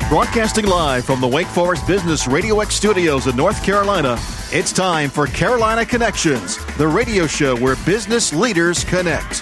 Broadcasting live from the Wake Forest Business Radio X studios in North Carolina, it's time for Carolina Connections, the radio show where business leaders connect.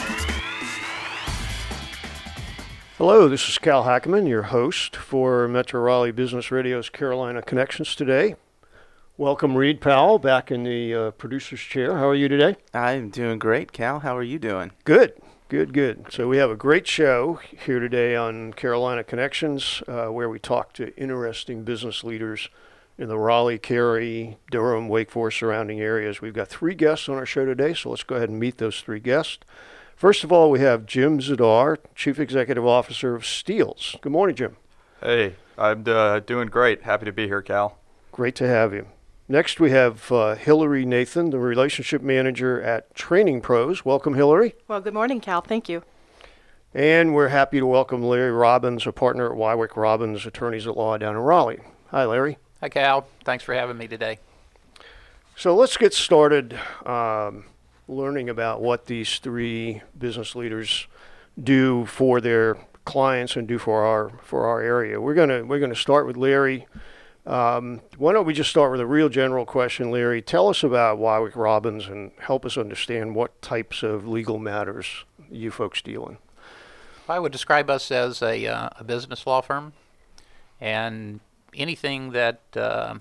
Hello, this is Cal Hackeman, your host for Metro Raleigh Business Radio's Carolina Connections today. Welcome, Reed Powell, back in the producer's chair. How are you today? I'm doing great, Cal. How are you doing? Good. So we have a great show here today on Carolina Connections, where we talk to interesting business leaders in the Raleigh, Cary, Durham, Wake Forest surrounding areas. We've got three guests on our show today, so let's go ahead and meet those three guests. First of all, we have Jim Zadar, Chief Executive Officer of Steels. Good morning, Jim. Hey, I'm doing great. Happy to be here, Cal. Great to have you. Next, we have Hillary Nathan, the Relationship Manager at Training Pros. Welcome, Hillary. Well, good morning, Cal. Thank you. And we're happy to welcome Larry Robbins, a partner at Wywick Robbins, Attorneys at Law down in Raleigh. Hi, Larry. Hi, Cal. Thanks for having me today. So let's get started learning about what these three business leaders do for their clients and do for our area. We're gonna start with Larry. Why don't we just start with a real general question, Larry? Tell us about Wywick Robbins and help us understand what types of legal matters you folks deal in. I would describe us as a business law firm, and anything that a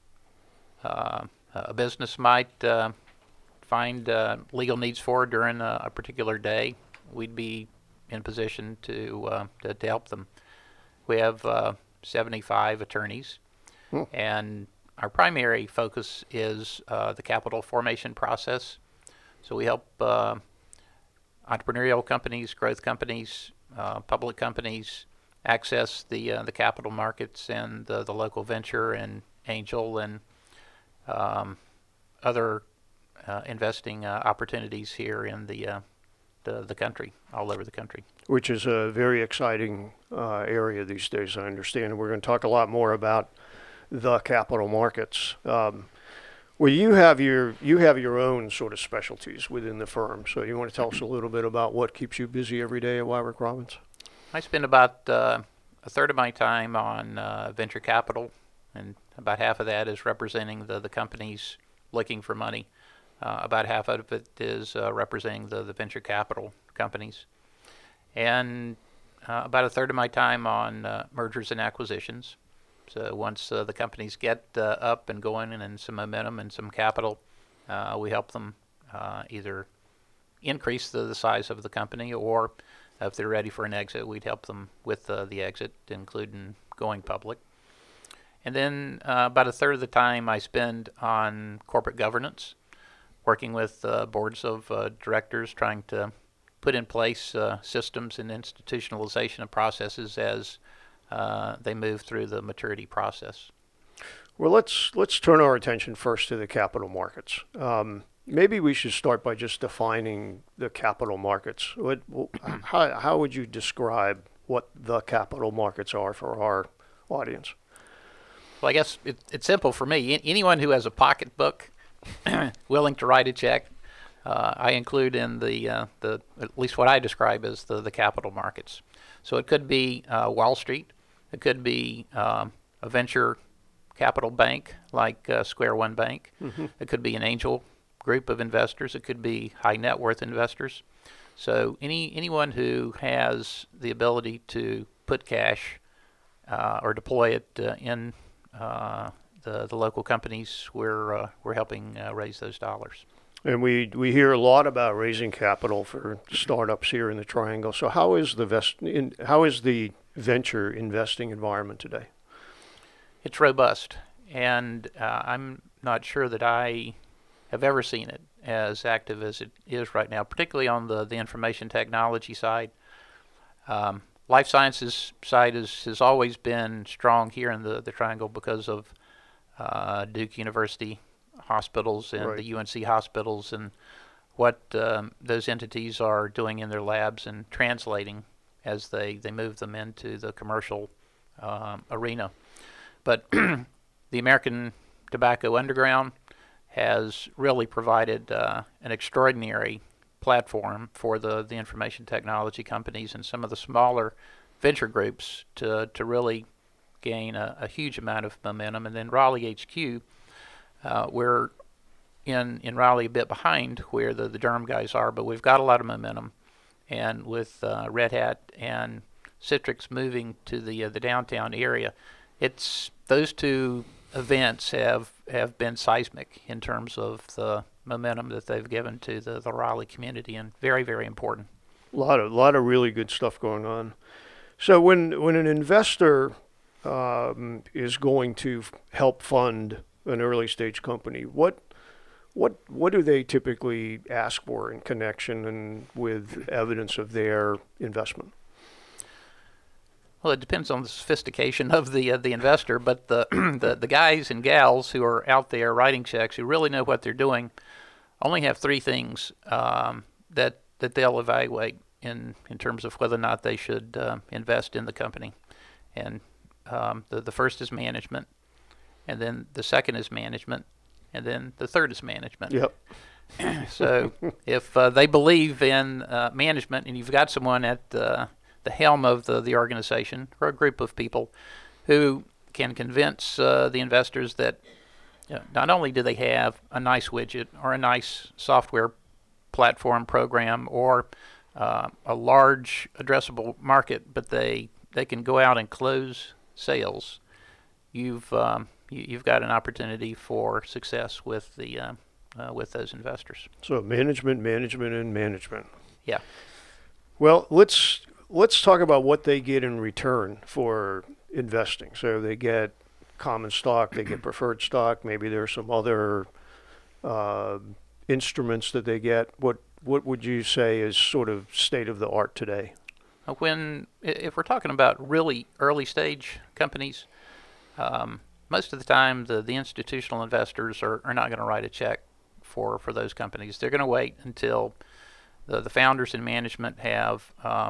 business might find legal needs for during a particular day, we'd be in position to help them. We have 75 attorneys. And our primary focus is the capital formation process. So we help entrepreneurial companies, growth companies, public companies access the capital markets and the local venture and angel and other investing opportunities here in the country, all over the country. Which is a very exciting area these days, I understand. We're going to talk a lot more about the capital markets. Well, you have your own sort of specialties within the firm. So you want to tell us a little bit about what keeps you busy every day at Wywick Robbins? I spend about a third of my time on venture capital, and about half of that is representing the companies looking for money. About half of it is representing the venture capital companies. And about a third of my time on mergers and acquisitions. So once the companies get up and going and some momentum and some capital, we help them either increase the size of the company, or if they're ready for an exit, we'd help them with the exit, including going public. And then about a third of the time I spend on corporate governance, working with boards of directors, trying to put in place systems and institutionalization of processes as they move through the maturity process. Well, let's turn our attention first to the capital markets. Maybe we should start by just defining the capital markets. How would you describe what the capital markets are for our audience? Well, I guess it's simple for me. Anyone who has a pocketbook, willing to write a check, I include in the at least what I describe as the capital markets. So it could be Wall Street. It could be a venture capital bank like Square One Bank. Mm-hmm. It could be an angel group of investors. It could be high net worth investors. So anyone who has the ability to put cash or deploy it in the local companies, we're helping raise those dollars. And we hear a lot about raising capital for startups here in the Triangle. So how is the venture investing environment today? It's robust, and I'm not sure that I have ever seen it as active as it is right now, particularly on the information technology side. Life sciences side has always been strong here in the Triangle because of Duke University hospitals and right. The UNC hospitals and what those entities are doing in their labs and translating as they move them into the commercial arena. But the American Tobacco Underground has really provided an extraordinary platform for the information technology companies and some of the smaller venture groups to really gain a huge amount of momentum. And then Raleigh HQ, we're in Raleigh a bit behind where the Durham guys are, but we've got a lot of momentum. And with Red Hat and Citrix moving to the downtown area, it's those two events have been seismic in terms of the momentum that they've given to the Raleigh community, and very, very important. A lot of really good stuff going on. So when an investor is going to help fund an early stage company, what do they typically ask for in connection and with evidence of their investment? Well, it depends on the sophistication of the investor, but the guys and gals who are out there writing checks, who really know what they're doing, only have three things that they'll evaluate in terms of whether or not they should invest in the company. And the first is management, and then the second is management, and then the third is management. Yep. So if they believe in management, and you've got someone at the helm of the organization, or a group of people who can convince the investors that not only do they have a nice widget or a nice software platform program or a large addressable market, but they can go out and close sales, you've got an opportunity for success with those investors. So management, and management. Yeah. Well, let's talk about what they get in return for investing. So they get common stock, they get preferred stock. Maybe there's some other instruments that they get. What would you say is sort of state of the art today? If we're talking about really early stage companies, most of the time the institutional investors are not going to write a check for those companies. They're going to wait until the founders and management have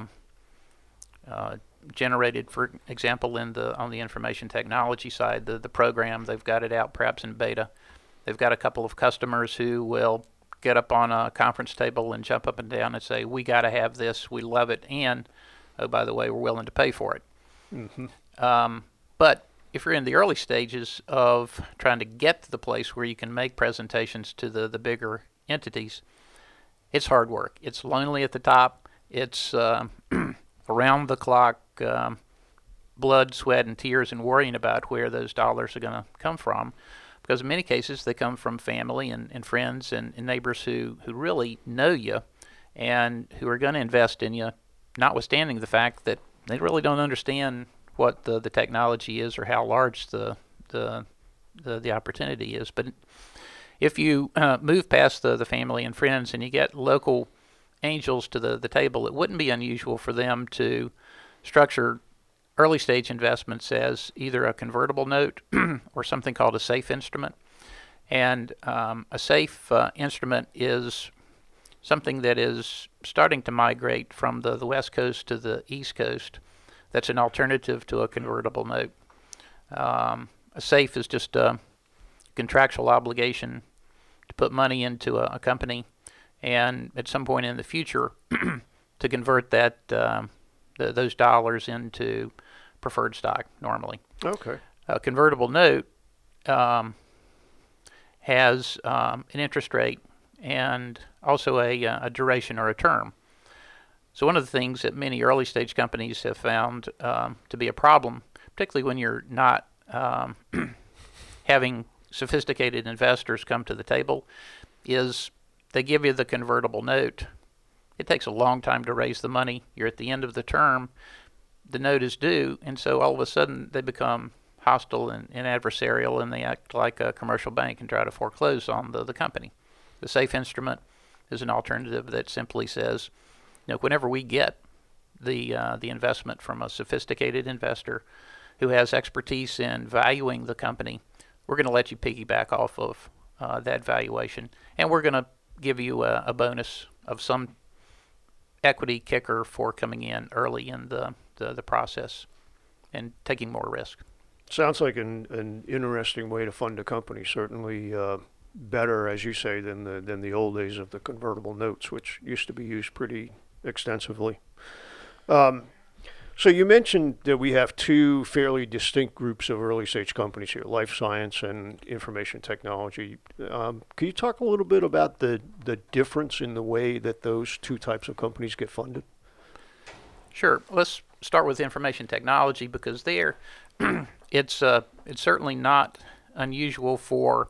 generated, for example, on the information technology side, the program. They've got it out perhaps in beta. They've got a couple of customers who will get up on a conference table and jump up and down and say, we got to have this, we love it, and, oh, by the way, we're willing to pay for it. Mm-hmm. But if you're in the early stages of trying to get to the place where you can make presentations to the bigger entities, it's hard work. It's lonely at the top. It's around the clock, blood, sweat, and tears, and worrying about where those dollars are going to come from. Because in many cases, they come from family and friends and neighbors who really know you and who are going to invest in you, notwithstanding the fact that they really don't understand what the technology is or how large the opportunity is. But if you move past the family and friends and you get local angels to the table, it wouldn't be unusual for them to structure early stage investments as either a convertible note or something called a SAFE instrument. And a SAFE instrument is something that is starting to migrate from the West Coast to the East Coast. That's an alternative to a convertible note. A SAFE is just a contractual obligation to put money into a company, and at some point in the future to convert that those dollars into preferred stock normally. Okay. A convertible note has an interest rate and also a duration or a term. So one of the things that many early stage companies have found to be a problem, particularly when you're not having sophisticated investors come to the table, is they give you the convertible note. It takes a long time to raise the money. You're at the end of the term. The note is due, and so all of a sudden they become hostile and adversarial, and they act like a commercial bank and try to foreclose on the company. The SAFE instrument is an alternative that simply says, whenever we get the investment from a sophisticated investor who has expertise in valuing the company, we're going to let you piggyback off of that valuation, and we're going to give you a bonus of some equity kicker for coming in early in the process and taking more risk. Sounds like an interesting way to fund a company. Certainly better, as you say, than the old days of the convertible notes, which used to be used pretty extensively. So you mentioned that we have two fairly distinct groups of early stage companies here, life science and information technology. Can you talk a little bit about the difference in the way that those two types of companies get funded? Sure. Let's start with information technology because there, it's certainly not unusual for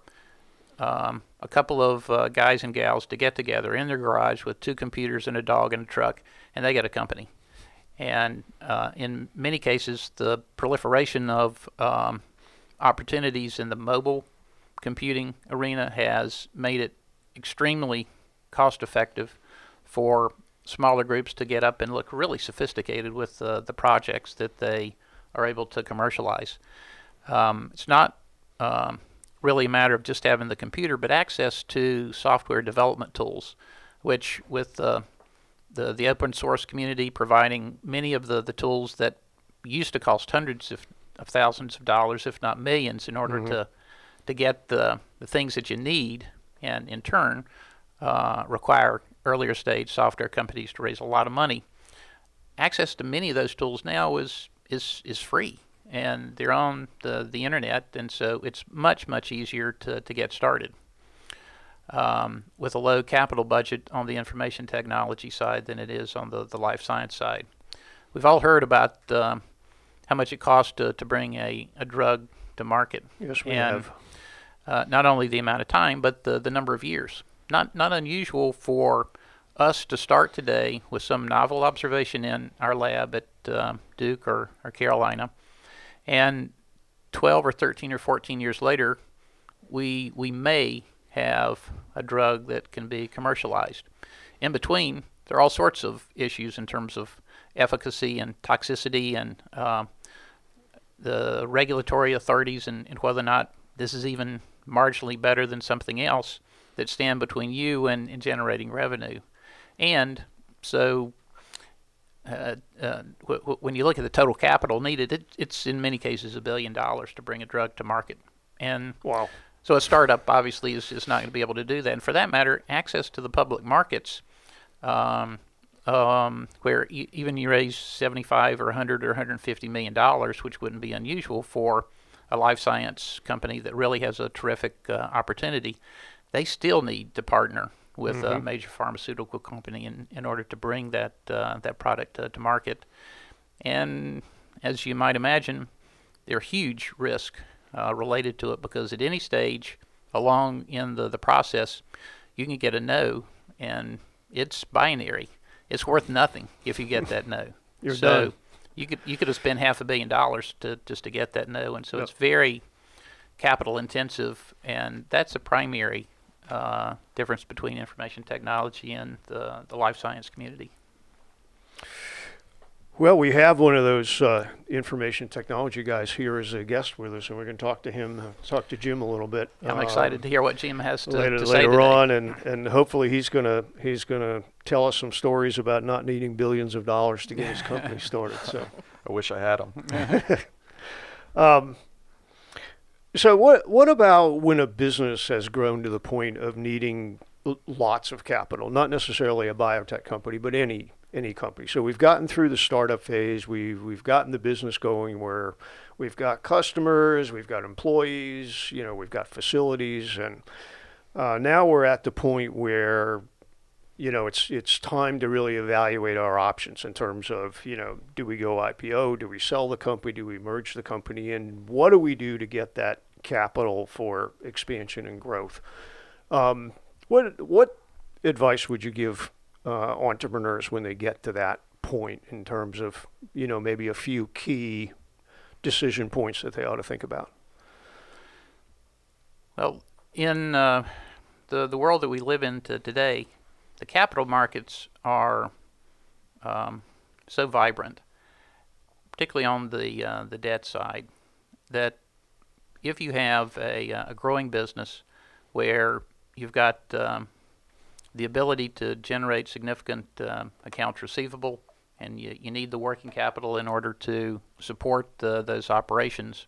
a couple of guys and gals to get together in their garage with two computers and a dog and a truck, and they get a company. And in many cases, the proliferation of opportunities in the mobile computing arena has made it extremely cost-effective for smaller groups to get up and look really sophisticated with the projects that they are able to commercialize. It's not really a matter of just having the computer, but access to software development tools, which with the open source community providing many of the tools that used to cost hundreds of thousands of dollars, if not millions, in order to get the things that you need, and in turn require earlier stage software companies to raise a lot of money. Access to many of those tools now is free, and they're on the internet, and so it's much easier to get started. With a low capital budget on the information technology side than it is on the life science side. We've all heard about how much it costs to bring a drug to market. Yes, we and, have. Not only the amount of time, but the number of years. Not unusual for us to start today with some novel observation in our lab at Duke or Carolina, and 12 or 13 or 14 years later, we may have a drug that can be commercialized. In between, there are all sorts of issues in terms of efficacy and toxicity and the regulatory authorities and whether or not this is even marginally better than something else that stand between you and generating revenue. And so when you look at the total capital needed, it's in many cases $1 billion to bring a drug to market. And wow. So a startup obviously is not going to be able to do that. And for that matter, access to the public markets, where even you raise 75 or 100 or 150 million dollars, which wouldn't be unusual for a life science company that really has a terrific opportunity, they still need to partner with a major pharmaceutical company in order to bring that product to market. And as you might imagine, there are huge risks related to it, because at any stage along in the process, you can get a no, and it's binary. It's worth nothing if you get that no. You're so done. you could have spent $500 million to get that no, and so it's very capital intensive, and that's a primary difference between information technology and the life science community. Well, we have one of those information technology guys here as a guest with us, and we're going to talk to him, talk to Jim a little bit. I'm excited to hear what Jim has to say later today. on, and hopefully he's gonna tell us some stories about not needing billions of dollars to get his company started. So I wish I had them. So what about when a business has grown to the point of needing lots of capital? Not necessarily a biotech company, but any company. So we've gotten through the startup phase. We've gotten the business going where we've got customers, we've got employees, we've got facilities, and now we're at the point where it's time to really evaluate our options in terms of do we go IPO, do we sell the company, do we merge the company, and what do we do to get that capital for expansion and growth? What advice would you give entrepreneurs when they get to that point in terms of maybe a few key decision points that they ought to think about? Well, in the world that we live in today, the capital markets are so vibrant, particularly on the debt side, that if you have a growing business where you've got the ability to generate significant accounts receivable, and you need the working capital in order to support those operations,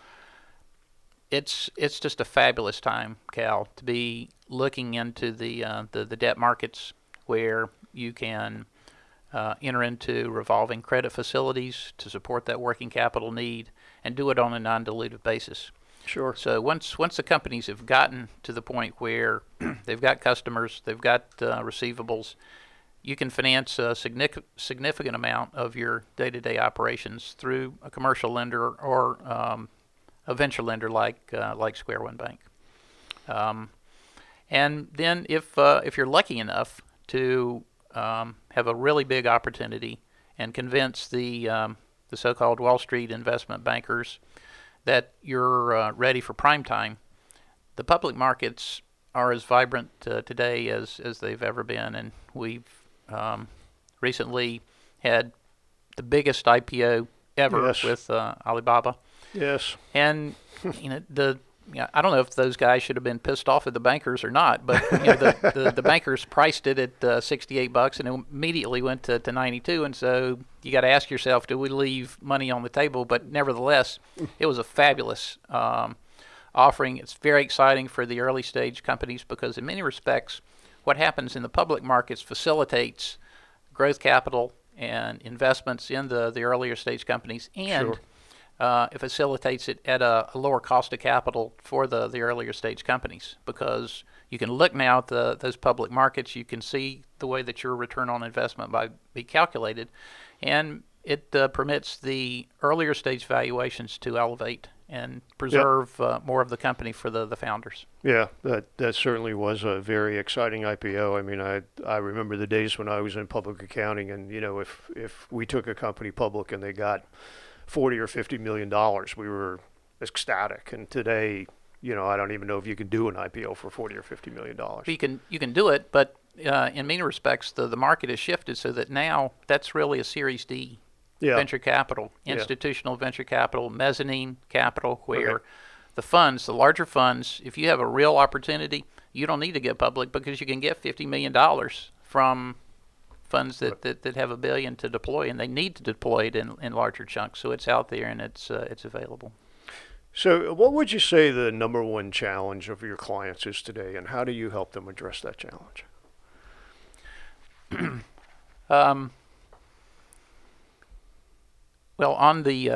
it's just a fabulous time, Cal, to be looking into the debt markets, where you can enter into revolving credit facilities to support that working capital need, and do it on a non-dilutive basis. Sure. So once the companies have gotten to the point where they've got customers, they've got receivables, you can finance a significant amount of your day-to-day operations through a commercial lender or a venture lender like Square One Bank. And then if you're lucky enough to have a really big opportunity and convince the so-called Wall Street investment bankers that you're ready for prime time, the public markets are as vibrant today as they've ever been, and we've recently had the biggest IPO ever Yes. with Alibaba. Yes. And I don't know if those guys should have been pissed off at the bankers or not, but the bankers priced it at $68 and it immediately went to 92, and so you got to ask yourself, do we leave money on the table? But nevertheless, it was a fabulous offering. It's very exciting for the early stage companies because in many respects, what happens in the public markets facilitates growth capital and investments in the earlier stage companies, and Sure. It facilitates it at a lower cost of capital for the earlier stage companies, because you can look now at those public markets, you can see the way that your return on investment might be calculated, and it permits the earlier stage valuations to elevate and preserve more of the company for the founders. Yeah, that certainly was a very exciting IPO. I mean, I remember the days when I was in public accounting, and if we took a company public and they got $40 or $50 million, we were ecstatic. And today, I don't even know if you can do an IPO for $40 or $50 million. You can do it, but in many respects, the market has shifted so that now that's really a Series D venture capital, institutional venture capital, mezzanine capital, where the larger funds, if you have a real opportunity, you don't need to get public because you can get $50 million from funds that have $1 billion to deploy, and they need to deploy it in larger chunks. So it's out there and it's available. So what would you say the number one challenge of your clients is today, and how do you help them address that challenge? Well, on the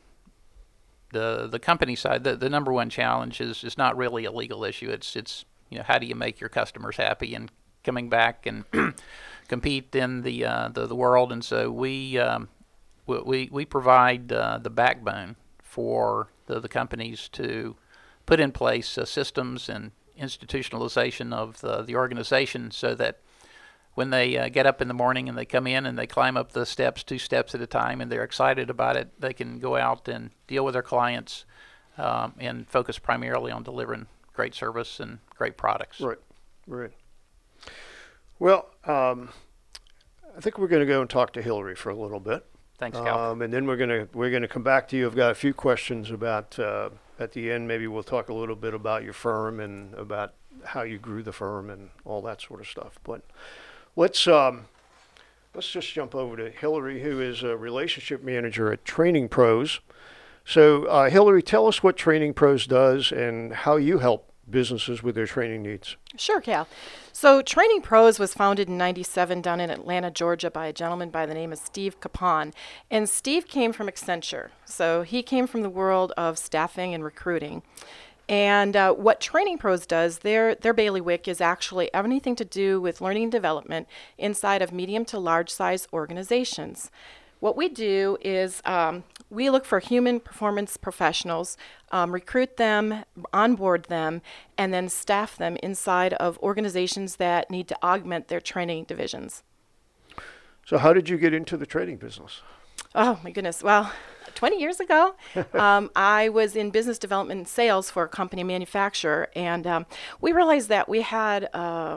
company side, the number one challenge is not really a legal issue. It's how do you make your customers happy and coming back and compete in the world. And so we provide the backbone for the companies to put in place systems and institutionalization of the organization, so that when they get up in the morning and they come in and they climb up the steps 2 steps at a time and they're excited about it, they can go out and deal with their clients and focus primarily on delivering great service and great products. Right. Well, I think we're going to go and talk to Hillary for a little bit. Thanks, Cal. And then we're going to come back to you. I've got a few questions about at the end. Maybe we'll talk a little bit about your firm and about how you grew the firm and all that sort of stuff. But let's just jump over to Hillary, who is a relationship manager at Training Pros. So, Hillary, tell us what Training Pros does and how you help businesses with their training needs. Sure, Cal. So Training Pros was founded in '97 down in Atlanta, Georgia by a gentleman by the name of Steve Capon. And Steve came from Accenture. So he came from the world of staffing and recruiting. And what Training Pros does, their bailiwick is actually anything to do with learning and development inside of medium to large size organizations. What we do is we look for human performance professionals, recruit them, onboard them, and then staff them inside of organizations that need to augment their training divisions. So how did you get into the training business? Oh, my goodness. Well, 20 years ago, I was in business development and sales for a company manufacturer, and we realized that we had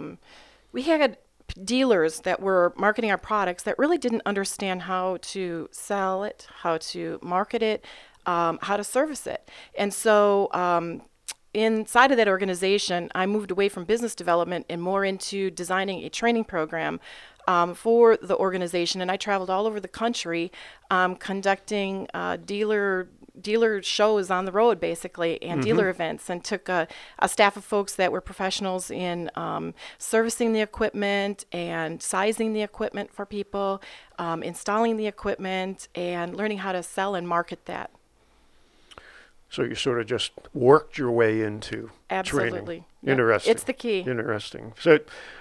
dealers that were marketing our products that really didn't understand how to sell it, how to market it, how to service it. And so inside of that organization, I moved away from business development and more into designing a training program for the organization. And I traveled all over the country conducting dealer dealer shows on the road, basically, and dealer events, and took a staff of folks that were professionals in servicing the equipment and sizing the equipment for people, installing the equipment, and learning how to sell and market that. So you sort of just worked your way into Absolutely. training. Yep. Interesting. It's the key. Interesting. So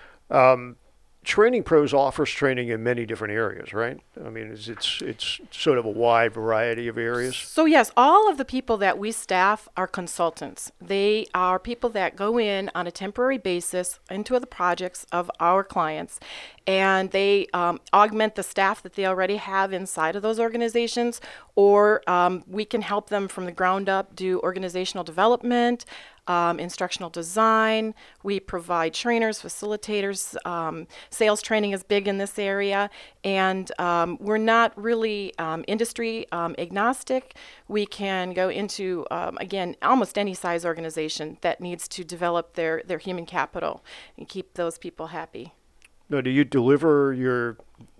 Training Pros offers training in many different areas, right? I mean, it's sort of a wide variety of areas. So yes, all of the people that we staff are consultants. They are people that go in on a temporary basis into the projects of our clients, and they augment the staff that they already have inside of those organizations, or we can help them from the ground up do organizational development, instructional design. We provide trainers, facilitators. Sales training is big in this area, and we're not really industry agnostic. We can go into, again, almost any size organization that needs to develop their human capital and keep those people happy. Now, do you deliver your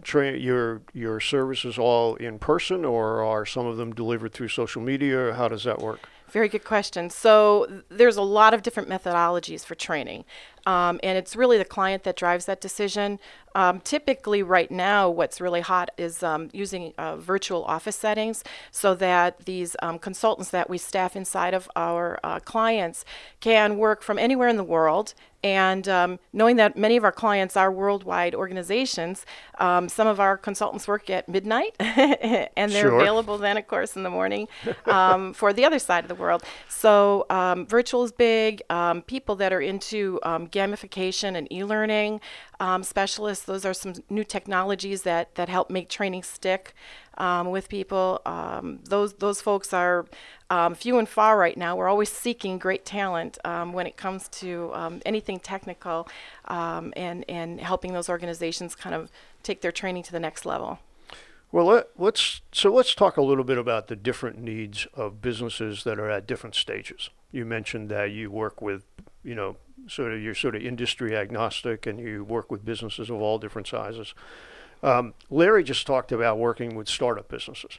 services all in person, or are some of them delivered through social media, or how does that work? Very good question. So there's a lot of different methodologies for training, and it's really the client that drives that decision. Typically right now what's really hot is using virtual office settings, so that these consultants that we staff inside of our clients can work from anywhere in the world. And knowing that many of our clients are worldwide organizations, some of our consultants work at midnight and they're Sure. available then, of course, in the morning for the other side of the world. So virtual is big. People that are into gamification and e-learning specialists, those are some new technologies that help make training stick with people. Those folks are few and far right now. We're always seeking great talent when it comes to anything technical, and helping those organizations kind of take their training to the next level. Well, let's talk a little bit about the different needs of businesses that are at different stages. You mentioned that you work with, you're sort of industry agnostic, and you work with businesses of all different sizes. Larry just talked about working with startup businesses.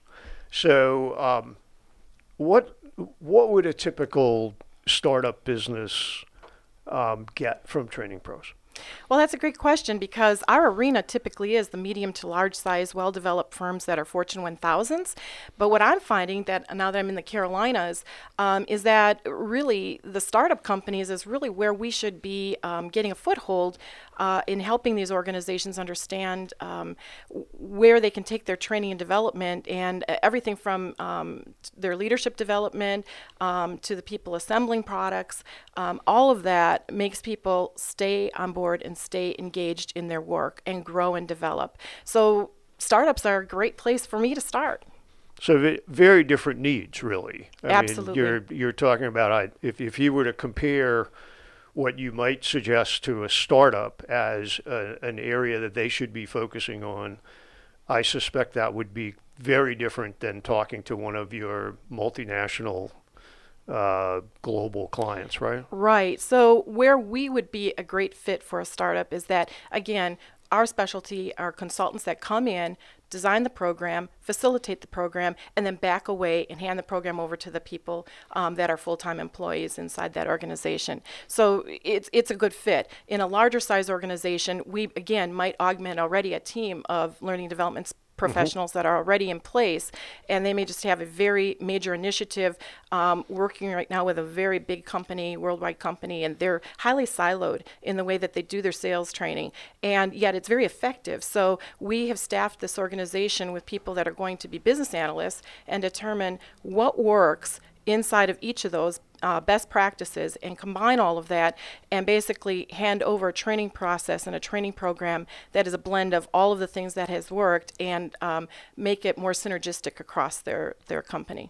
So, what would a typical startup business get from Training Pros? Well, that's a great question, because our arena typically is the medium to large size, well-developed firms that are Fortune 1000s. But what I'm finding, that now that I'm in the Carolinas, is that really the startup companies is really where we should be getting a foothold in helping these organizations understand where they can take their training and development, and everything from their leadership development to the people assembling products. All of that makes people stay on board and stay engaged in their work and grow and develop. So startups are a great place for me to start. So very different needs, really. Absolutely. I mean, you're talking about if you were to compare what you might suggest to a startup as an area that they should be focusing on, I suspect that would be very different than talking to one of your multinational global clients, right? Right. So where we would be a great fit for a startup is that, again, our specialty are consultants that come in, design the program, facilitate the program, and then back away and hand the program over to the people that are full-time employees inside that organization. So it's a good fit. In a larger size organization, we, again, might augment already a team of learning development professionals that are already in place, and they may just have a very major initiative working right now with a very big company, worldwide company, and they're highly siloed in the way that they do their sales training, and yet it's very effective. So we have staffed this organization with people that are going to be business analysts and determine what works inside of each of those best practices, and combine all of that and basically hand over a training process and a training program that is a blend of all of the things that has worked, and make it more synergistic across their company.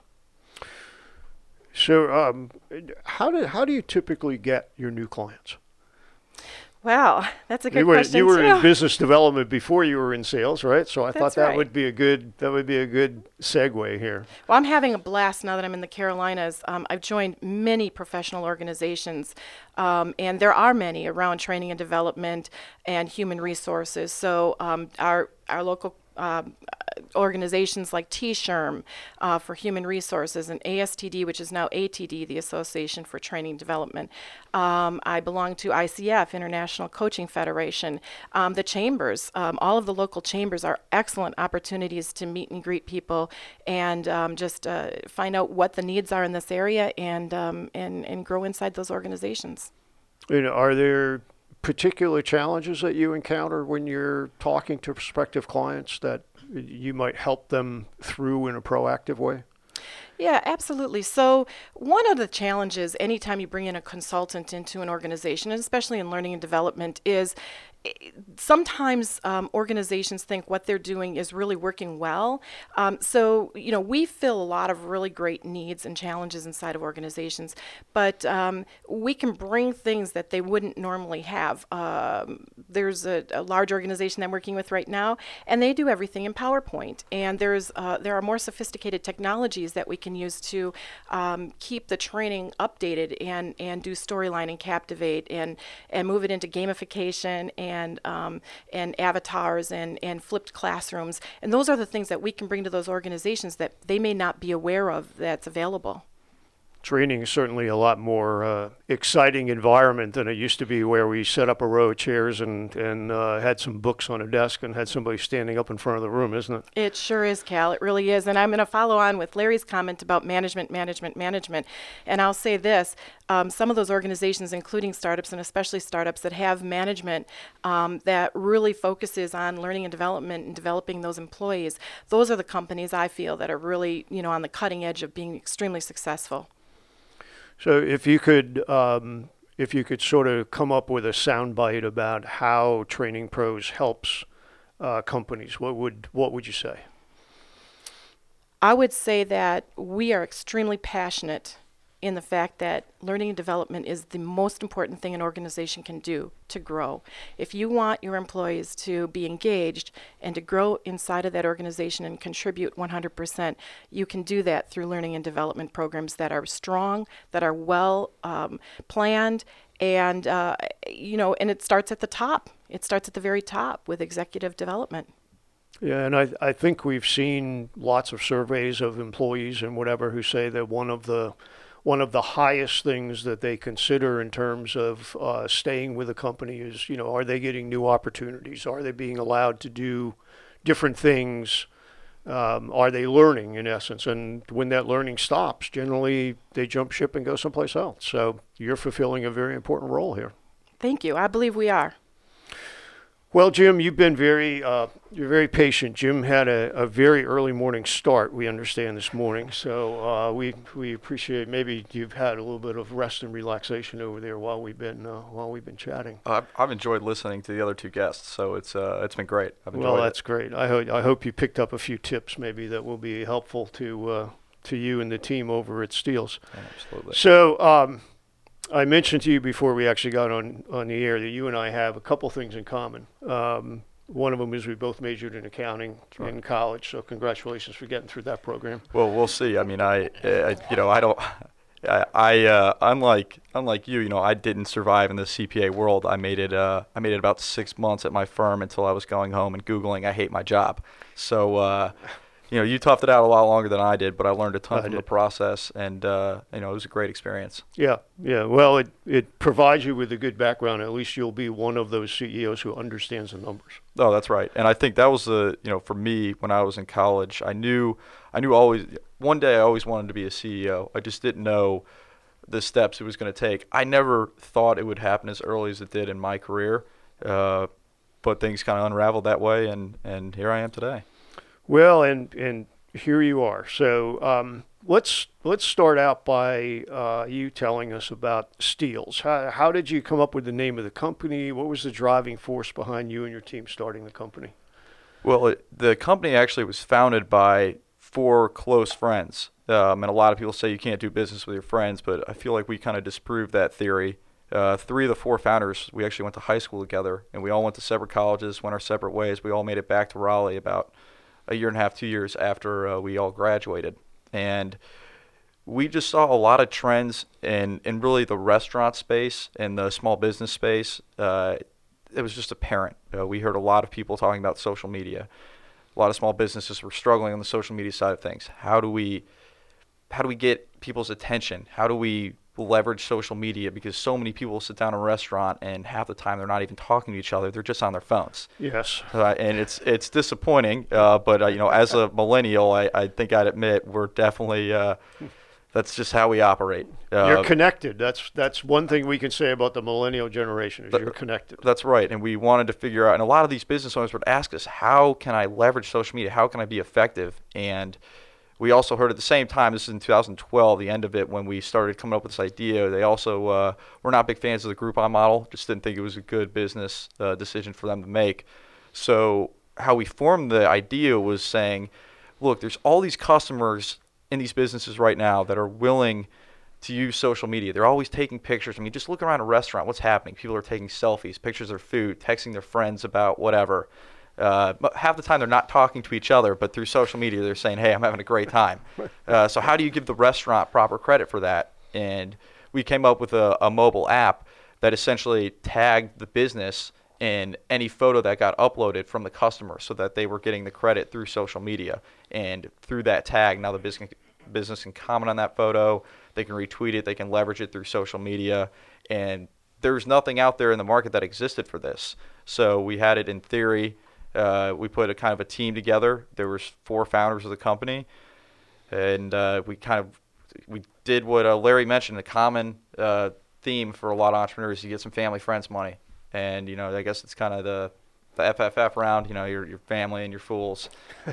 So how do you typically get your new clients? Wow, that's a good question. You were too. in business development before you were in sales, right? So I thought that right. would be a good segue here. Well, I'm having a blast now that I'm in the Carolinas. I've joined many professional organizations, and there are many around training and development and human resources. So our local organizations like TSHRM for Human Resources, and ASTD, which is now ATD, the Association for Training Development. I belong to ICF, International Coaching Federation. The chambers, all of the local chambers are excellent opportunities to meet and greet people and just find out what the needs are in this area and grow inside those organizations. Are there particular challenges that you encounter when you're talking to prospective clients that you might help them through in a proactive way? Yeah, absolutely. So one of the challenges anytime you bring in a consultant into an organization, and especially in learning and development, is sometimes organizations think what they're doing is really working well. So, we fill a lot of really great needs and challenges inside of organizations, but we can bring things that they wouldn't normally have. There's a large organization I'm working with right now, and they do everything in PowerPoint. And there are more sophisticated technologies that we can use to keep the training updated and do Storyline and Captivate and move it into gamification and avatars and flipped classrooms. And those are the things that we can bring to those organizations that they may not be aware of that's available. Training is certainly a lot more exciting environment than it used to be, where we set up a row of chairs and had some books on a desk and had somebody standing up in front of the room, isn't it? It sure is, Cal. It really is. And I'm going to follow on with Larry's comment about management. And I'll say this. Some of those organizations, including startups and especially startups that have management that really focuses on learning and development and developing those employees, those are the companies I feel that are really, on the cutting edge of being extremely successful. So if you could sort of come up with a soundbite about how Training Pros helps companies, what would you say? I would say that we are extremely passionate in the fact that learning and development is the most important thing an organization can do to grow. If you want your employees to be engaged and to grow inside of that organization and contribute 100%, you can do that through learning and development programs that are strong, that are well planned, and and it starts at the top. It starts at the very top with executive development. Yeah, and I think we've seen lots of surveys of employees and whatever who say that one of the highest things that they consider in terms of staying with a company is, are they getting new opportunities? Are they being allowed to do different things? Are they learning, in essence? And when that learning stops, generally they jump ship and go someplace else. So you're fulfilling a very important role here. Thank you. I believe we are. Well, Jim, you've been you're very patient. Jim had a very early morning start, we understand, this morning. So we appreciate, maybe you've had a little bit of rest and relaxation over there while we've been chatting. I've enjoyed listening to the other two guests, so it's been great. I've enjoyed Well, that's great. I hope you picked up a few tips maybe that will be helpful to you and the team over at Steels. Yeah, absolutely. So I mentioned to you before we actually got on the air that you and I have a couple things in common. One of them is we both majored in accounting in college, so congratulations for getting through that program. Well, we'll see. I mean, unlike you, I didn't survive in the CPA world. I made it about 6 months at my firm until I was going home and Googling, I hate my job. So, you toughed it out a lot longer than I did, but I learned a ton from the process, and it was a great experience. Yeah. Well, it provides you with a good background. At least you'll be one of those CEOs who understands the numbers. Oh, that's right. And I think that was for me when I was in college, I knew one day I always wanted to be a CEO. I just didn't know the steps it was going to take. I never thought it would happen as early as it did in my career, but things kind of unraveled that way, and here I am today. Well, and here you are. So let's start out by you telling us about Steels. How did you come up with the name of the company? What was the driving force behind you and your team starting the company? Well, the company actually was founded by 4 close friends. And a lot of people say you can't do business with your friends, but I feel like we kind of disproved that theory. 3 of the 4 founders, we actually went to high school together, and we all went to separate colleges, went our separate ways. We all made it back to Raleigh about a year and a half, 2 years after we all graduated. And we just saw a lot of trends in really the restaurant space and the small business space. It was just apparent. We heard a lot of people talking about social media. a lot of small businesses were struggling on the social media side of things. How do we get people's attention? How do we leverage social media? Because so many people sit down in a restaurant and half the time they're not even talking to each other. They're just on their phones. Yes. And it's disappointing. But as a millennial, I think I'd admit we're definitely that's just how we operate. You're connected. That's one thing we can say about the millennial generation is you're connected. That's right. And we wanted to figure out, and a lot of these business owners would ask us, how can I leverage social media? How can I be effective? And we also heard at the same time, this is in 2012, the end of it, when we started coming up with this idea, they also were not big fans of the Groupon model, just didn't think it was a good business decision for them to make. So how we formed the idea was saying, look, there's all these customers in these businesses right now that are willing to use social media. They're always taking pictures. I mean, just look around a restaurant, what's happening? People are taking selfies, pictures of their food, texting their friends about whatever. Half the time they're not talking to each other, but through social media they're saying, hey, I'm having a great time. So how do you give the restaurant proper credit for that? And we came up with a mobile app that essentially tagged the business in any photo that got uploaded from the customer so that they were getting the credit through social media. And through that tag, now the business can comment on that photo, they can retweet it, they can leverage it through social media, and there's nothing out there in the market that existed for this. So we had it in theory. We put a kind of a team together. There was 4 founders of the company, and we did what Larry mentioned, a common theme for a lot of entrepreneurs. You get some family friends money, and I guess it's kind of the FFF round. Your family and your fools.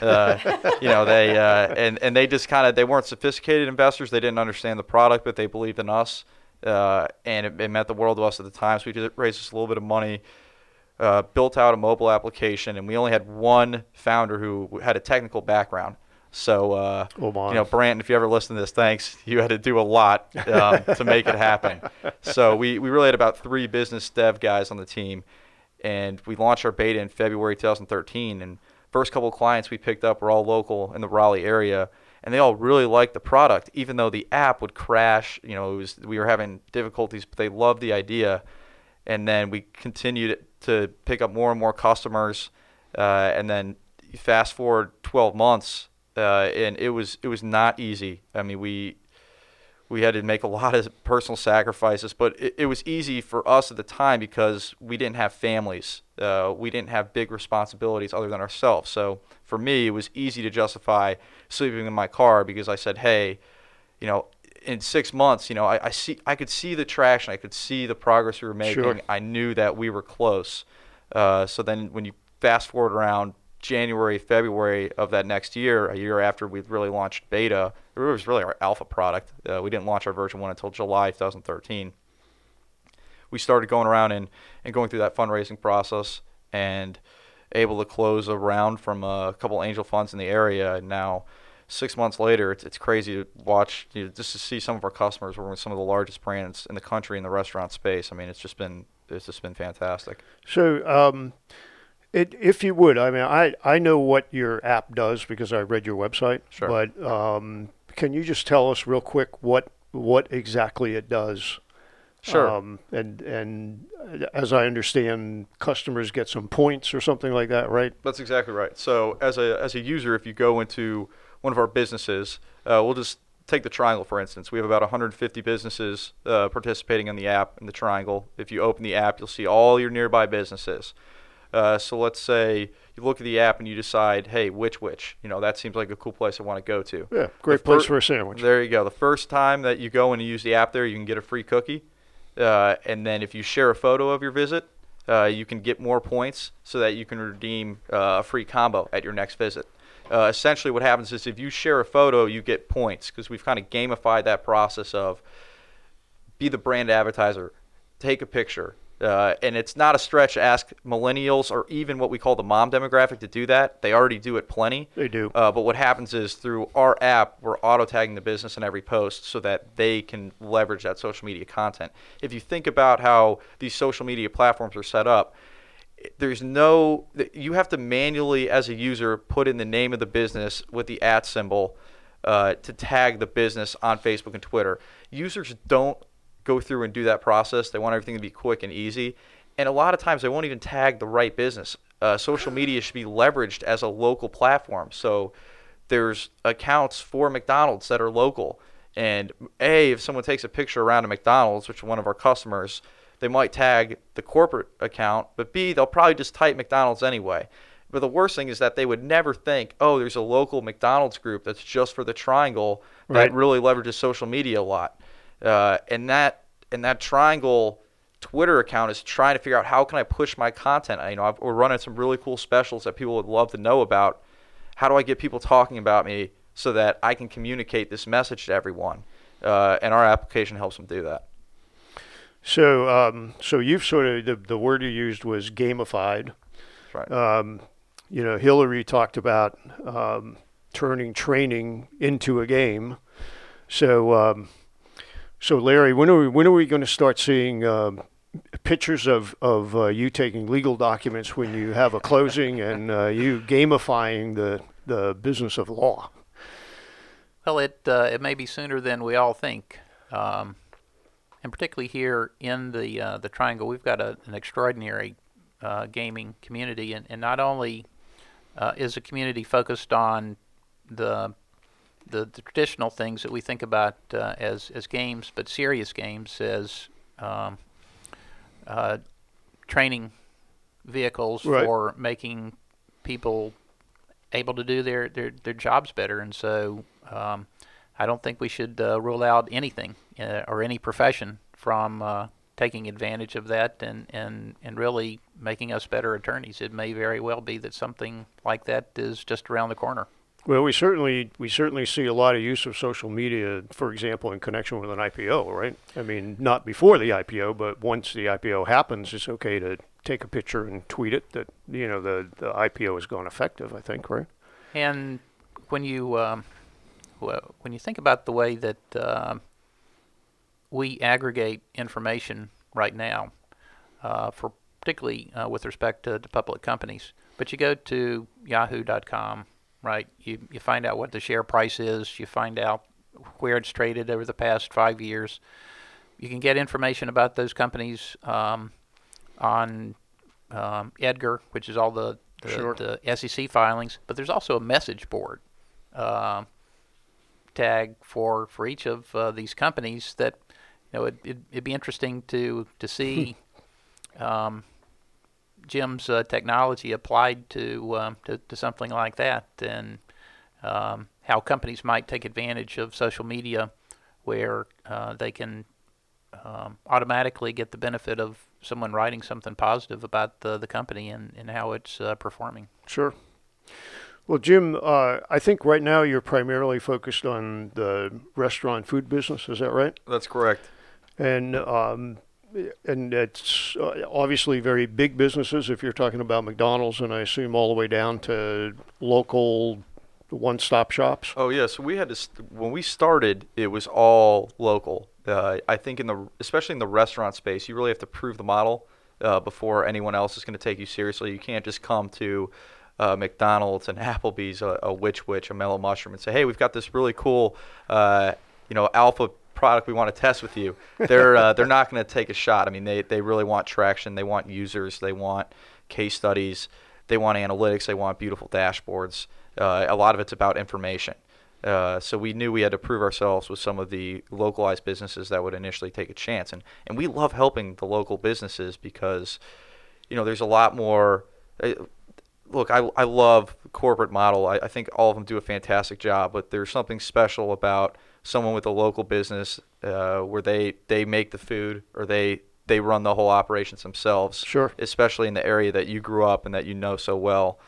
And they just they weren't sophisticated investors. They didn't understand the product, but they believed in us, and it meant the world to us at the time. So we did raise just a little bit of money. Built out a mobile application, and we only had one founder who had a technical background. So, Brant, if you ever listen to this, thanks. You had to do a lot to make it happen. So we really had about 3 business dev guys on the team, and we launched our beta in February 2013. And first couple of clients we picked up were all local in the Raleigh area, and they all really liked the product, even though the app would crash. We were having difficulties, but they loved the idea. And then we continued to pick up more and more customers, and then fast forward 12 months, and it was not easy. I mean, we had to make a lot of personal sacrifices, but it was easy for us at the time because we didn't have families. We didn't have big responsibilities other than ourselves. So for me, it was easy to justify sleeping in my car because I said, hey, in 6 months, I could see the traction. I could see the progress we were making. Sure. I knew that we were close. So then when you fast forward around January, February of that next year, a year after we'd really launched beta, it was really our alpha product. We didn't launch our version 1 until July 2013. We started going around and going through that fundraising process and able to close a round from a couple angel funds in the area. And now 6 months later, it's crazy to watch, just to see some of our customers working with some of the largest brands in the country in the restaurant space. I mean, it's just been fantastic. So, if you would, I mean, I know what your app does because I read your website. Sure. But can you just tell us real quick what exactly it does? Sure. And as I understand, customers get some points or something like that, right? That's exactly right. So as a user, if you go into one of our businesses, we'll just take the Triangle, for instance. We have about 150 businesses participating in the app in the Triangle. If you open the app, you'll see all your nearby businesses. So let's say you look at the app and you decide, hey, which, that seems like a cool place I want to go to. Yeah, great place for a sandwich. There you go. The first time that you go and you use the app there, you can get a free cookie. And then if you share a photo of your visit, you can get more points so that you can redeem a free combo at your next visit. Essentially what happens is if you share a photo, you get points because we've kind of gamified that process of be the brand advertiser, take a picture. And it's not a stretch to ask millennials or even what we call the mom demographic to do that. They already do it plenty. They do. But what happens is through our app, we're auto-tagging the business in every post so that they can leverage that social media content. If you think about how these social media platforms are set up, you have to manually, as a user, put in the name of the business with the @ symbol to tag the business on Facebook and Twitter. Users don't go through and do that process. They want everything to be quick and easy. And a lot of times they won't even tag the right business. social media should be leveraged as a local platform. So there's accounts for McDonald's that are local. And if someone takes a picture around a McDonald's, which is one of our customers, they might tag the corporate account, but B, they'll probably just type McDonald's anyway. But the worst thing is that they would never think, oh, there's a local McDonald's group that's just for the Triangle that really leverages social media a lot. And that Triangle Twitter account is trying to figure out, how can I push my content? We're running some really cool specials that people would love to know about. How do I get people talking about me so that I can communicate this message to everyone? And our application helps them do that. So you've sort of, the word you used was gamified. Right. Hillary talked about turning training into a game. So Larry, when are we going to start seeing pictures of you taking legal documents when you have a closing and you gamifying the business of law? Well, it may be sooner than we all think. And particularly here in the Triangle, we've got an extraordinary gaming community, and not only is a community focused on the traditional things that we think about as games, but serious games as training vehicles for making people able to do their jobs better. And so I don't think we should rule out anything or any profession from taking advantage of that and really making us better attorneys. It may very well be that something like that is just around the corner. Well, we certainly see a lot of use of social media, for example, in connection with an IPO, right? I mean, not before the IPO, but once the IPO happens, it's okay to take a picture and tweet it that the IPO has gone effective, I think, right? And when you think about the way that we aggregate information right now, for particularly with respect to public companies, but you go to yahoo.com, right? You find out what the share price is. You find out where it's traded over the past 5 years. You can get information about those companies on EDGAR, which is all the SEC filings. But there's also a message board tag for each of these companies that it'd be interesting to see Jim's technology applied to something like that, and how companies might take advantage of social media where they can automatically get the benefit of someone writing something positive about the company and how it's performing. Sure. Well, Jim, I think right now you're primarily focused on the restaurant food business. Is that right? That's correct. And it's obviously very big businesses if you're talking about McDonald's, and I assume all the way down to local one-stop shops. Oh yeah, so we had to when we started, it was all local. I think especially in the restaurant space, you really have to prove the model before anyone else is going to take you seriously. You can't just come to McDonald's and Applebee's, a Witch, a Mellow Mushroom, and say, hey, we've got this really cool, alpha product we want to test with you. They're not going to take a shot. I mean, they really want traction. They want users. They want case studies. They want analytics. They want beautiful dashboards. A lot of it's about information. So we knew we had to prove ourselves with some of the localized businesses that would initially take a chance. And we love helping the local businesses because, there's a lot more. Look, I love the corporate model. I think all of them do a fantastic job, but there's something special about someone with a local business where they make the food or they run the whole operations themselves. Sure. Especially in the area that you grew up and that you know so well.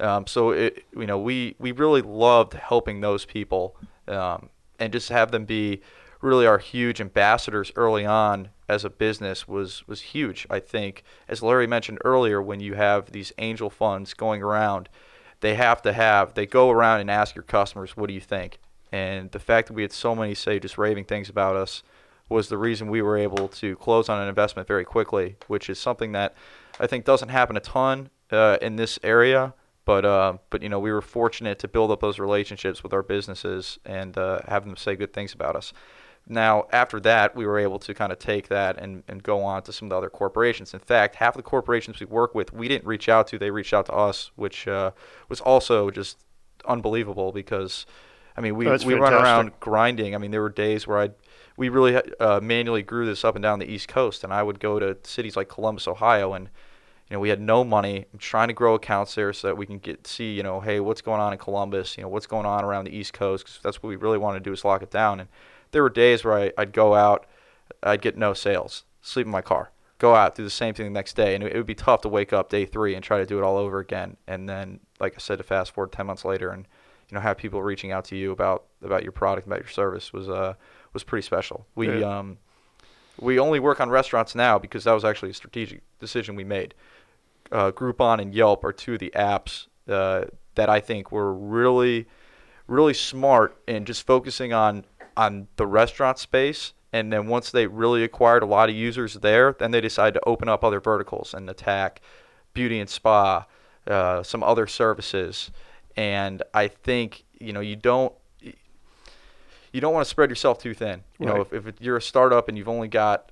We really loved helping those people and just have them be really our huge ambassadors early on as a business was huge. I think, as Larry mentioned earlier, when you have these angel funds going around, they go around and ask your customers, what do you think? And the fact that we had so many say just raving things about us was the reason we were able to close on an investment very quickly, which is something that I think doesn't happen a ton in this area. But we were fortunate to build up those relationships with our businesses and have them say good things about us. Now, after that, we were able to kind of take that and go on to some of the other corporations. In fact, half of the corporations we work with, we didn't reach out to. They reached out to us, which was also just unbelievable because, I mean, we run around grinding. I mean, there were days where we really manually grew this up and down the East Coast, and I would go to cities like Columbus, Ohio, and we had no money. I'm trying to grow accounts there so that we can see, hey, what's going on in Columbus, what's going on around the East Coast, because that's what we really want to do is lock it down. And there were days where I'd go out, I'd get no sales, sleep in my car, go out, do the same thing the next day, and it would be tough to wake up day 3 and try to do it all over again. And then, like I said, to fast forward 10 months later and have people reaching out to you about your product, about your service was pretty special. We only work on restaurants now because that was actually a strategic decision we made. Groupon and Yelp are 2 of the apps that I think were really, really smart in just focusing on the restaurant space. And then once they really acquired a lot of users there, then they decided to open up other verticals and attack beauty and spa, some other services. And I think, you don't want to spread yourself too thin. Right. If you're a startup and you've only got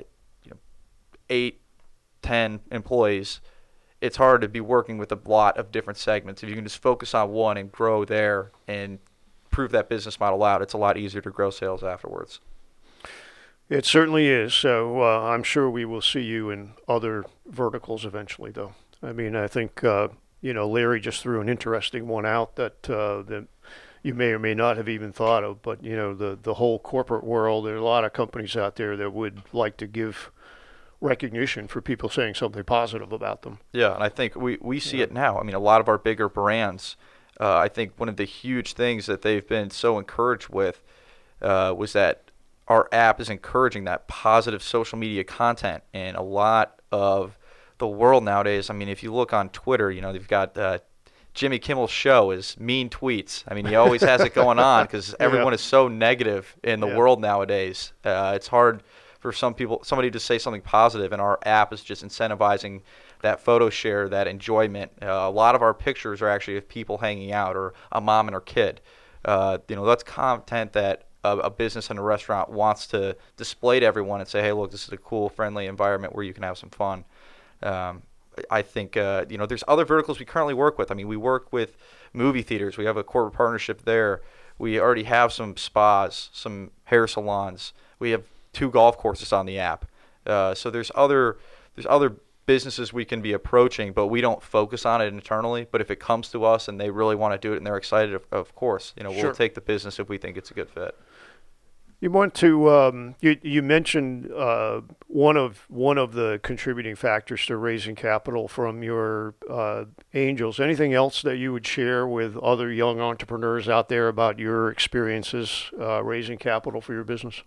8, 10 employees, it's hard to be working with a lot of different segments. If you can just focus on one and grow there and prove that business model out, it's a lot easier to grow sales afterwards. It certainly is. So I'm sure we will see you in other verticals eventually, though. I mean, I think, Larry just threw an interesting one out that you may or may not have even thought of. But, the whole corporate world, there are a lot of companies out there that would like to give recognition for people saying something positive about them. Yeah, and I think we see it now. I mean, a lot of our bigger brands, I think one of the huge things that they've been so encouraged with was that our app is encouraging that positive social media content. And a lot of the world nowadays, I mean, if you look on Twitter, they've got Jimmy Kimmel's show is mean tweets. I mean, he always has it going on because everyone is so negative in the world nowadays. It's hard for somebody to say something positive, and our app is just incentivizing that photo share, that enjoyment. A lot of our pictures are actually of people hanging out or a mom and her kid. That's content that a business and a restaurant wants to display to everyone and say, hey, look, this is a cool, friendly environment where you can have some fun. I think, there's other verticals we currently work with. I mean, we work with movie theaters. We have a corporate partnership there. We already have some spas, some hair salons. We have 2 golf courses on the app. So there's other businesses we can be approaching, but we don't focus on it internally. But if it comes to us and they really want to do it and they're excited, of course, we'll take the business if we think it's a good fit. You want to you mentioned one of the contributing factors to raising capital from your angels. Anything else that you would share with other young entrepreneurs out there about your experiences raising capital for your business?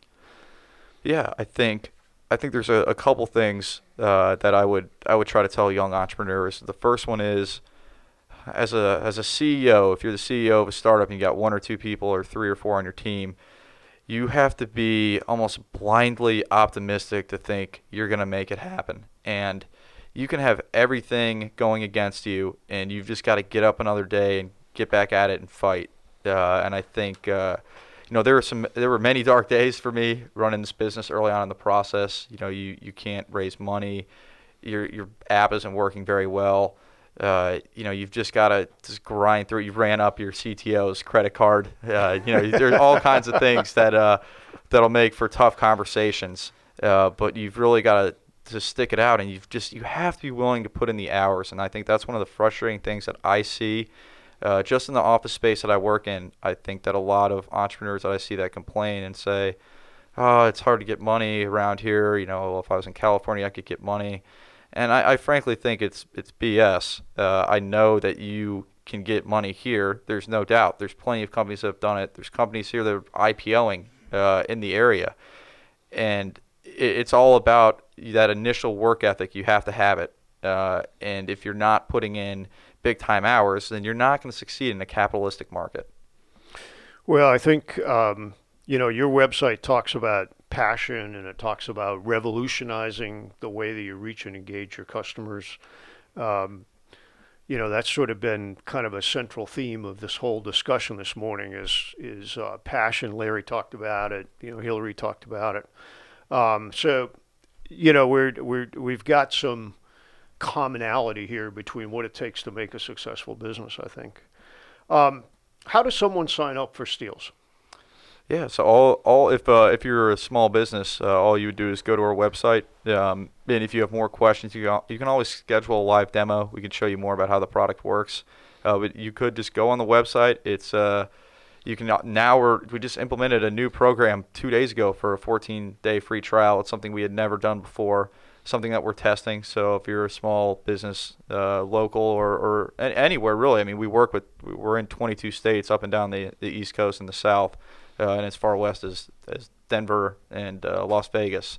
Yeah, I think there's a couple things that I would try to tell young entrepreneurs. The first one is, as a CEO, if you're the CEO of a startup and you got 1 or 2 people or 3 or 4 on your team, you have to be almost blindly optimistic to think you're going to make it happen. And you can have everything going against you, and you've just got to get up another day and get back at it and fight. And I think there were many dark days for me running this business early on in the process. You can't raise money. Your app isn't working very well. You've just got to just grind through it. You ran up your CTO's credit card. There's all kinds of things that'll make for tough conversations. But you've really got to stick it out, and you have to be willing to put in the hours. And I think that's one of the frustrating things that I see just in the office space that I work in. I think that a lot of entrepreneurs that I see that complain and say, oh, it's hard to get money around here. If I was in California, I could get money. And I frankly think it's BS. I know that you can get money here. There's no doubt. There's plenty of companies that have done it. There's companies here that are IPOing in the area. And it's all about that initial work ethic. You have to have it. And if you're not putting in big-time hours, then you're not going to succeed in a capitalistic market. Well, I think, your website talks about passion, and it talks about revolutionizing the way that you reach and engage your customers. that's sort of been kind of a central theme of this whole discussion this morning is passion. Larry talked about it. Hillary talked about it. So, we've got some commonality here between what it takes to make a successful business, I think. How does someone sign up for Steels? Yeah, so all if you're a small business, all you would do is go to our website. And if you have more questions, you can always schedule a live demo. We can show you more about how the product works. But you could just go on the website. It's you can now we just implemented a new program 2 days ago for a 14-day free trial. It's something we had never done before, something that we're testing. So if you're a small business, local or anywhere really, I mean, we're in 22 states up and down the East Coast and the South. And as far west as Denver and Las Vegas.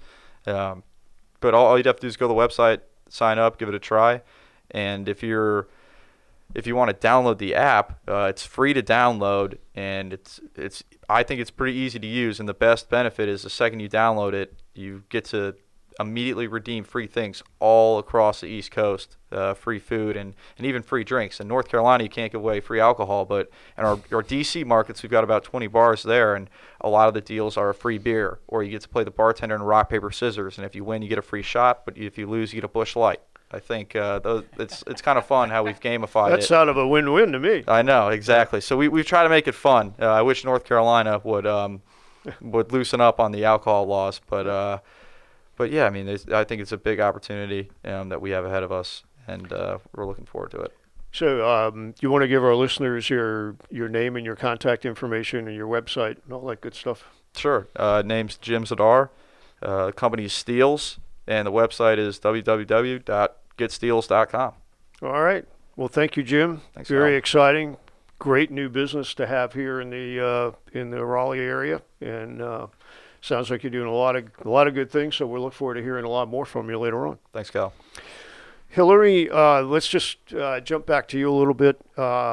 But all you'd have to do is go to the website, sign up, give it a try. And if you want to download the app, it's free to download, and I think it's pretty easy to use. And the best benefit is the second you download it, you get to immediately redeem free things all across the East Coast, free food and even free drinks. In North Carolina, you can't give away free alcohol, but in our DC markets, we've got about 20 bars there, and a lot of the deals are a free beer, or you get to play the bartender in rock, paper, scissors, and if you win, you get a free shot, but if you lose, you get a Busch Light. I think it's kind of fun how we've gamified it. That sounded a win-win to me. I know, exactly. So we've tried to make it fun. I wish North Carolina would loosen up on the alcohol laws, But yeah, I mean, I think it's a big opportunity that we have ahead of us, and we're looking forward to it. So you want to give our listeners your name and your contact information and your website and all that good stuff? Sure. Name's Jim Zadar. The company's Steels, and the website is www.getsteels.com. All right. Well, thank you, Jim. Thanks, Very Al. exciting. Great new business to have here in the Raleigh area, and sounds like you're doing a lot of good things. So we look forward to hearing a lot more from you later on. Thanks, Cal. Hillary, let's just jump back to you a little bit.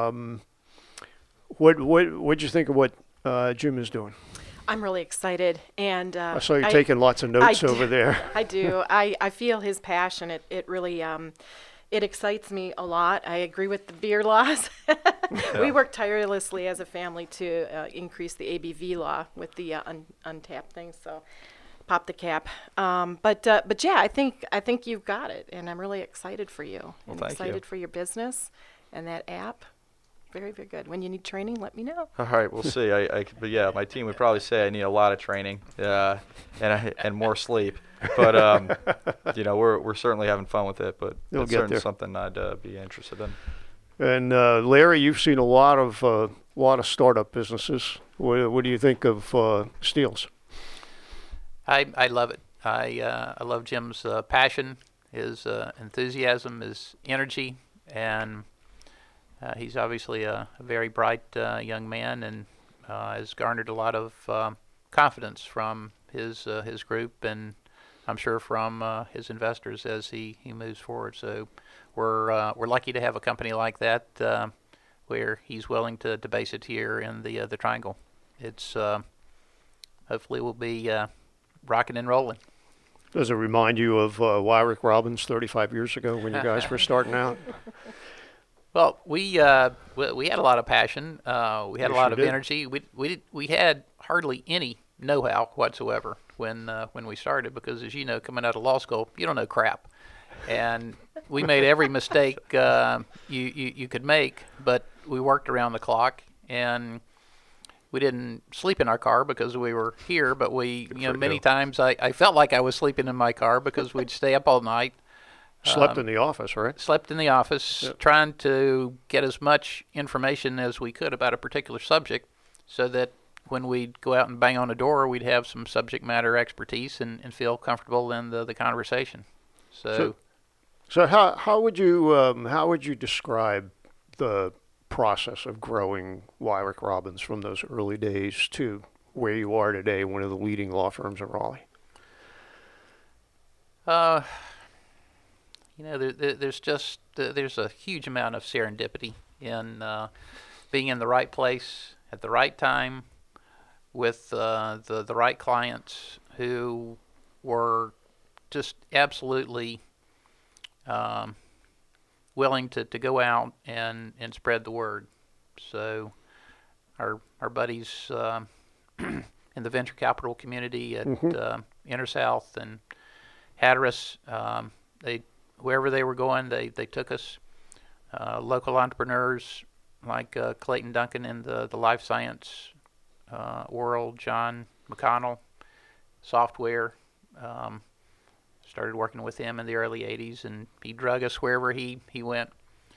What'd you think of what Jim is doing? I'm really excited, and I saw you taking lots of notes over there. I do. I feel his passion. It really it excites me a lot. I agree with the beer laws. We work tirelessly as a family to increase the ABV law with the untapped thing. So, pop the cap. But yeah, I think you've got it, and I'm really excited for you. Well, I'm thank excited you. for your business and that app. Very, very good. When you need training, let me know. All right, we'll see. But yeah, my team would probably say I need a lot of training and more sleep. But we're certainly having fun with it. But You'll it's get certainly there. something I'd be interested in. And Larry, you've seen a lot of startup businesses. What do you think of Steels? I love it. I love Jim's passion, his enthusiasm, his energy, and he's obviously a very bright young man, and has garnered a lot of confidence from his group, and I'm sure from his investors as he moves forward. So we're lucky to have a company like that where he's willing to base it here in the Triangle. It's hopefully we'll be rocking and rolling. Does it remind you of Wyrick Robbins 35 years ago when you guys were starting out? Well, we had a lot of passion. We had a lot you of did. energy. We had hardly any know-how whatsoever when we started, because, as you know, coming out of law school, you don't know crap, and we made every mistake you could make. But we worked around the clock, and we didn't sleep in our car because we were here. But many times I felt like I was sleeping in my car because we'd stay up all night. Slept in the office, right? Slept in the office, Yep. trying to get as much information as we could about a particular subject, so that when we'd go out and bang on a door, we'd have some subject matter expertise and feel comfortable in the conversation. So how would you describe the process of growing Wyrick Robbins from those early days to where you are today, one of the leading law firms in Raleigh? there's a huge amount of serendipity in being in the right place at the right time with the right clients who were just absolutely willing to go out and spread the word. So our buddies in the venture capital community at InterSouth and Hatteras, wherever they were going, they took us. Local entrepreneurs like Clayton Duncan in the life science world, John McConnell, software. Started working with him in the early 80s, and he drug us wherever he went.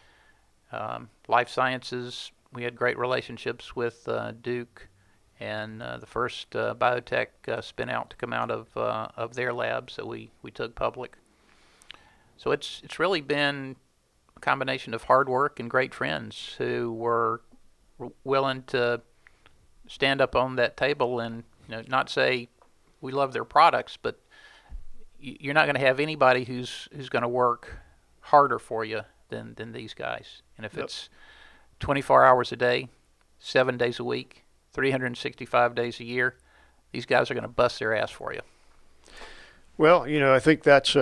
Life sciences, we had great relationships with Duke, and the first biotech spin out to come out of their labs that we took public. So it's really been a combination of hard work and great friends who were willing to stand up on that table and not say we love their products, but you're not going to have anybody who's going to work harder for you than these guys. And if it's 24 hours a day, 7 days a week, 365 days a year, these guys are going to bust their ass for you. Well, I think that's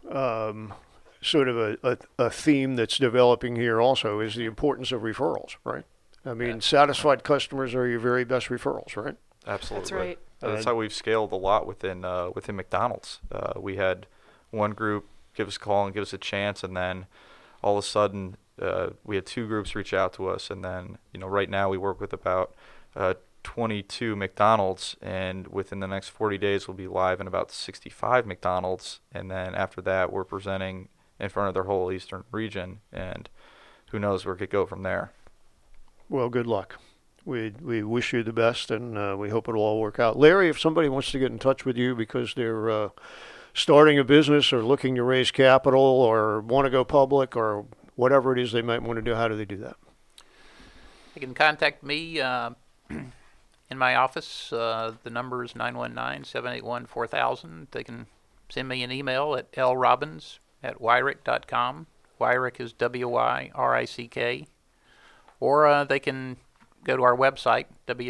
sort of a theme that's developing here also, is the importance of referrals, right? I mean, satisfied customers are your very best referrals, right? Absolutely. That's right. That's how we've scaled a lot within McDonald's. We had one group give us a call and give us a chance, and then all of a sudden we had two groups reach out to us, and then right now we work with about 22 McDonald's, and within the next 40 days we'll be live in about 65 McDonald's, and then after that we're presenting in front of their whole eastern region, and who knows where it could go from there. Well, good luck. We wish you the best, and we hope it'll all work out. Larry, if somebody wants to get in touch with you because they're starting a business or looking to raise capital or want to go public or whatever it is they might want to do, how do they do that? They can contact me in my office. The number is 919-781-4000. They can send me an email at lrobbins@wyrick.com. Wyrick is WYRICK. Or they can go to our website,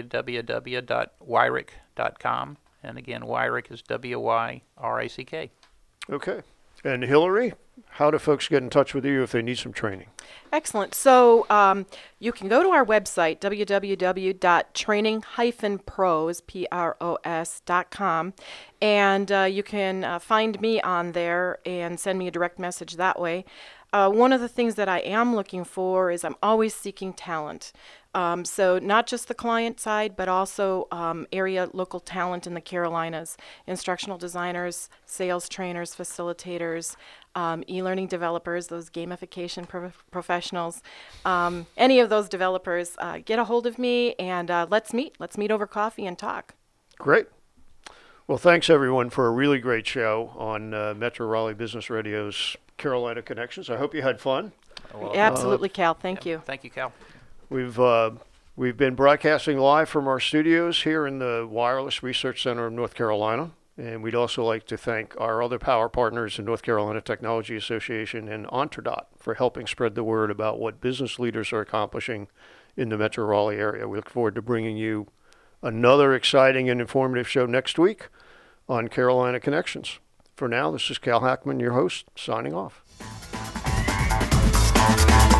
www.wyrick.com. And again, Wyrick is WYRICK. Okay. And Hillary, how do folks get in touch with you if they need some training? Excellent. So you can go to our website, www.training-pros.com, and you can find me on there and send me a direct message that way. One of the things that I am looking for is I'm always seeking talent. So not just the client side, but also area local talent in the Carolinas, instructional designers, sales trainers, facilitators, e-learning developers, those gamification professionals, any of those developers, get a hold of me and let's meet over coffee and talk. Great. Well, thanks everyone for a really great show on Metro Raleigh Business Radio's Carolina Connections. I hope you had fun. Absolutely, Cal. Thank you. Thank you, Cal. We've been broadcasting live from our studios here in the Wireless Research Center of North Carolina, and we'd also like to thank our other power partners in North Carolina Technology Association and Onterdot for helping spread the word about what business leaders are accomplishing in the Metro Raleigh area. We look forward to bringing you another exciting and informative show next week on Carolina Connections. For now, this is Cal Hackman, your host, signing off.